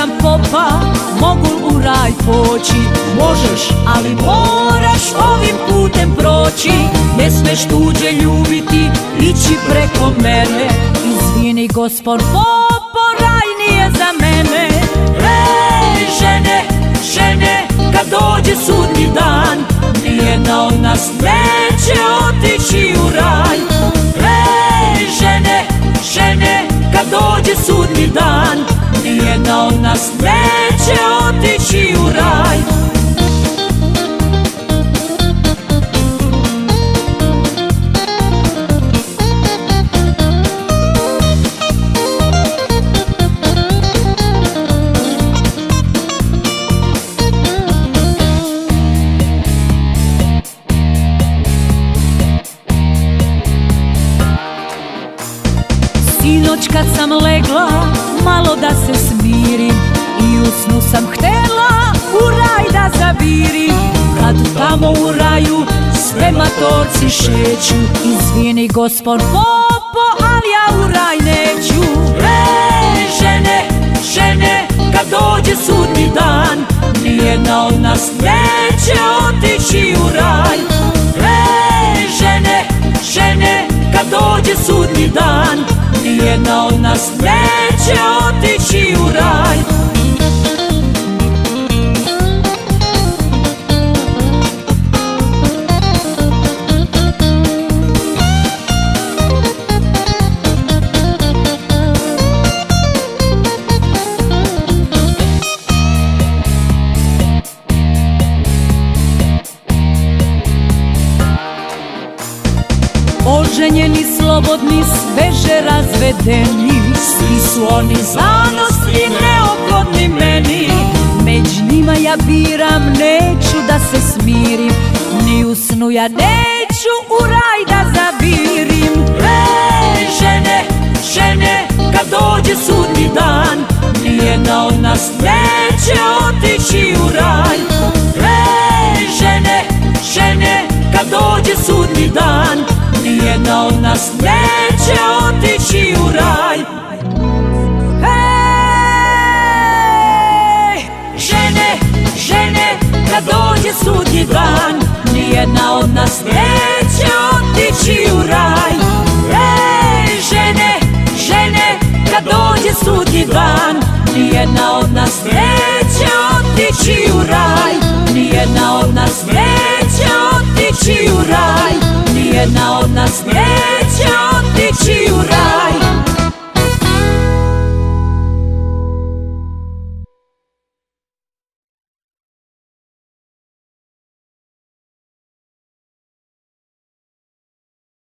sam popa, mogu u raj poći. Možeš, ali moraš ovim putem proći. Ne smeš tuđe ljubiti, ići preko mene. Izvini gospon popo, raj nije za mene. Ej žene, žene, kad dođe sudnji dan, nijedna od nas neće otići u raj. Ej žene, žene, kad dođe sudnji dan, nijedna od nas neće otići u raj. Sinoć kad sam legla, malo da se smirim, i u snu sam htela u raj da zavirim. Kad tamo u raju sve matorci šeću, izvini gospon popo, al ja u raj neću. Ej žene, žene, kad dođe sudnji dan, nijedna od nas neće otići u raj. Ej žene, žene, kad dođe sudnji dan, nijedna od nas neće otići u raj. Oženjeni, slobodni, sveže razvedeni, svi su oni zanosni, neophodni meni. Među njima ja biram, neću da se smirim, ni u snu ja neću u raj da zavirim. Ej žene, žene, kad dođe sudnji dan, nijedna od nas neće otići u raj. Ej žene, žene, kad dođe sudnji dan, nijedna od nas neće otići u raj. Ej, žene, žene, kad dođe sudnji dan, nijedna od nas neće otići u raj. Ej, žene, žene, kad dođe sudnji dan, nijedna od nas neće otići u raj. Nijedna od nas neće otići u raj. Nijedna od nas neće